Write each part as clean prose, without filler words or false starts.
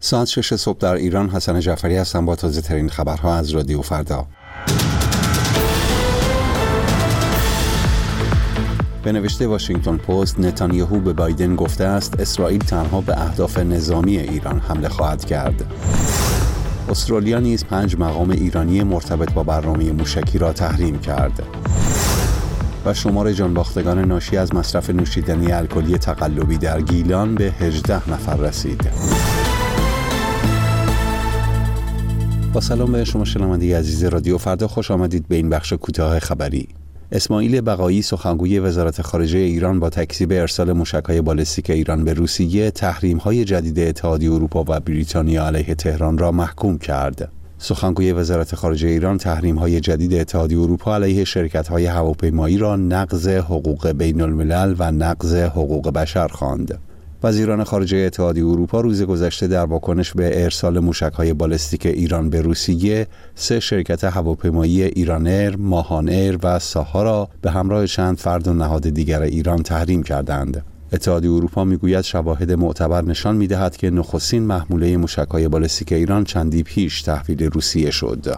ساعت 6 صبح در ایران. حسن جعفری هستم با تازه ترین خبرها از رادیو فردا. به نوشته واشنگتن پست، نتانیاهو به بایدن گفته است اسرائیل تنها به اهداف نظامی ایران حمله خواهد کرد. استرالیا نیز 5 مقام ایرانی مرتبط با برنامه موشکی را تحریم کرد. و شمار جانباختگان ناشی از مصرف نوشیدنی الکلی تقلبی در گیلان به 18 نفر رسید. با سلام به شما شنونده عزیز رادیو فردا، خوش آمدید به این بخش کوتاه خبری. اسماعیل بقایی، سخنگوی وزارت خارجه ایران، با تکذیب ارسال موشک‌های بالستیک ایران به روسیه، تحریم‌های جدید اتحادیه اروپا و بریتانیا علیه تهران را محکوم کرد. سخنگوی وزارت خارجه ایران تحریم‌های جدید اتحادیه اروپا علیه شرکت‌های هواپیمایی را نقض حقوق بین‌الملل و نقض حقوق بشر خواند. وزیران خارجه اتحادیه اروپا روز گذشته در واکنش به ارسال موشک‌های بالستیک ایران به روسیه، 3 شرکت هواپیمایی ایران ایر، ماهان ایر و ساها را به همراه چند فرد و نهاد دیگر ایران تحریم کردند. اتحادیه اروپا میگوید شواهد معتبر نشان می‌دهد که نخستین محموله موشک‌های بالستیک ایران چندی پیش تحویل روسیه شد.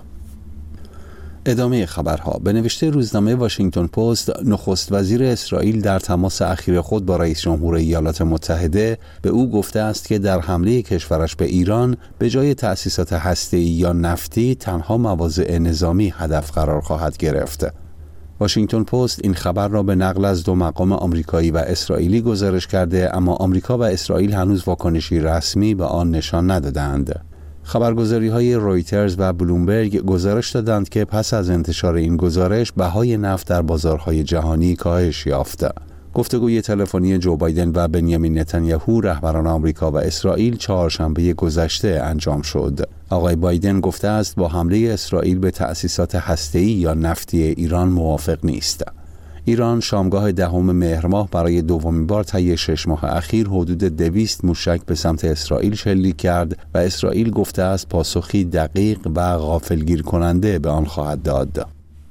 ادامه خبرها. به نوشته روزنامه واشنگتن پست، نخست وزیر اسرائیل در تماس اخیر خود با رئیس جمهور ایالات متحده به او گفته است که در حمله کشورش به ایران به جای تأسیسات هسته‌ای یا نفتی تنها مواضع نظامی هدف قرار خواهد گرفت. واشنگتن پست این خبر را به نقل از 2 مقام آمریکایی و اسرائیلی گزارش کرده، اما آمریکا و اسرائیل هنوز واکنشی رسمی به آن نشان ندادند. خبرگزاری‌های رویترز و بلومبرگ گزارش دادند که پس از انتشار این گزارش بهای نفت در بازارهای جهانی کاهش یافت. گفتگوی تلفنی جو بایدن و بنیامین نتانیاهو، رهبران آمریکا و اسرائیل، چهارشنبه گذشته انجام شد. آقای بایدن گفته است با حمله اسرائیل به تأسیسات هسته‌ای یا نفتی ایران موافق نیست. ایران شامگاه 10 مهر ماه برای دومین بار طی 6 ماه اخیر حدود 200 موشک به سمت اسرائیل شلیک کرد و اسرائیل گفته است پاسخی دقیق و غافلگیر کننده به آن خواهد داد.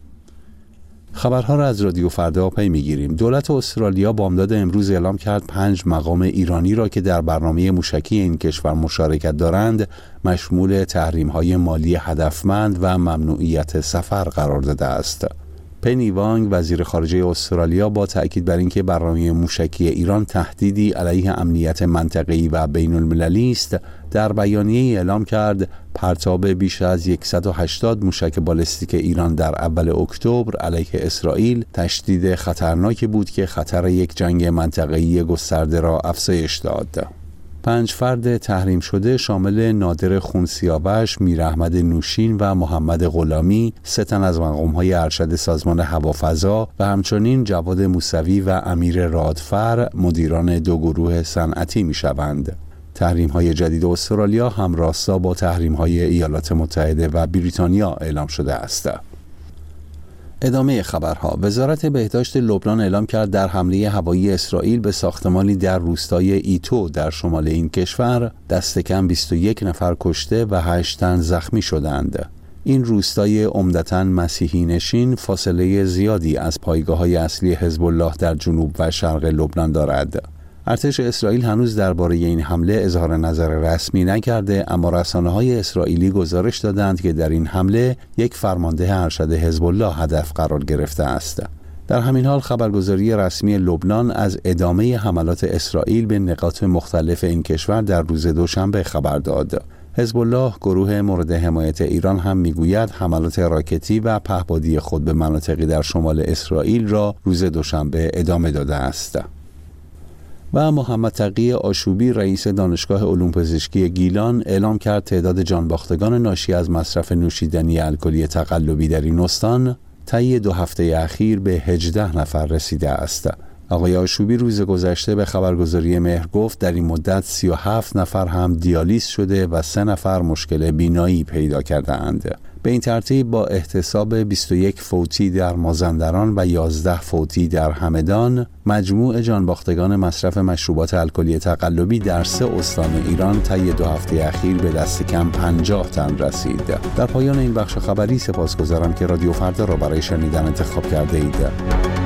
خبرها را از رادیو فردا پی میگیریم. دولت استرالیا بامداد امروز اعلام کرد 5 مقام ایرانی را که در برنامه موشکی این کشور مشارکت دارند مشمول تحریم‌های مالی هدفمند و ممنوعیت سفر قرار داده است. پنی وانگ، وزیر خارجه استرالیا، با تأکید بر اینکه برنامه موشکی ایران تهدیدی علیه امنیت منطقه‌ای و بین‌المللی است، در بیانیه‌ای اعلام کرد پرتاب بیش از 180 موشک بالستیک ایران در اول اکتبر علیه اسرائیل تشدید خطرناکی بود که خطر یک جنگ منطقه‌ای گسترده را افزایش داد. 5 فرد تحریم شده شامل نادر خونسیاوش، میراحمد نوشین و محمد غلامی، 3 تن از مقام‌های ارشد سازمان هوافضا و همچنین جواد موسوی و امیر رادفر، مدیران 2 گروه صنعتی می‌شوند. تحریم‌های جدید استرالیا همراستا با تحریم‌های ایالات متحده و بریتانیا اعلام شده است. ادامه خبرها. وزارت بهداشت لبنان اعلام کرد در حمله هوایی اسرائیل به ساختمانی در روستای ایتو در شمال این کشور دست کم 21 نفر کشته و 8 تن زخمی شدند. این روستای عمدتاً مسیحی نشین فاصله زیادی از پایگاه‌های اصلی حزب الله در جنوب و شرق لبنان دارد. ارتش اسرائیل هنوز درباره این حمله اظهار نظر رسمی نکرده، اما رسانه‌های اسرائیلی گزارش دادند که در این حمله یک فرمانده ارشد حزب الله هدف قرار گرفته است. در همین حال خبرگزاری رسمی لبنان از ادامه حملات اسرائیل به نقاط مختلف این کشور در روز دوشنبه خبر داد. حزب الله، گروه مورد حمایت ایران، هم میگوید حملات راکتی و پهپادی خود به مناطقی در شمال اسرائیل را روز دوشنبه ادامه داده است. و محمد تقی آشوبی، رئیس دانشگاه علوم پزشکی گیلان، اعلام کرد تعداد جانباختگان ناشی از مصرف نوشیدنی الکلی تقلبی در این استان طی 2 هفته اخیر به 18 نفر رسیده است. آقای آشوبی روز گذشته به خبرگزاری مهر گفت در این مدت 37 نفر هم دیالیز شده و 3 نفر مشکل بینایی پیدا کرده‌اند. به این ترتیب با احتساب 21 فوتی در مازندران و 11 فوتی در همدان، مجموع جانباختگان مصرف مشروبات الکلی تقلبی در 3 استان ایران طی 2 هفته اخیر به دست کم 50 تن رسید. در پایان این بخش خبری سپاسگزارم که رادیو فردا را برای شنیدن انتخاب کرده اید.